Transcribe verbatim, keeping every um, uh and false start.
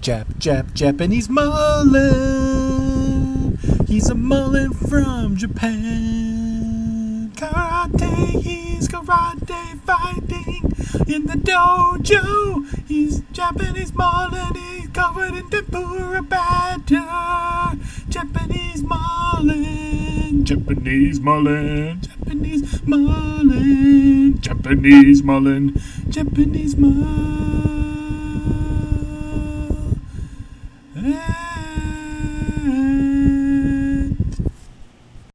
Jap, Jap, Japanese Mullen. He's a Mullen from Japan. Karate, he's karate fighting in the dojo. He's Japanese Mullen, he's covered in tempura batter. Japanese Mullen, Japanese Mullen, Japanese Mullen, Japanese Mullen, Japanese Mullen.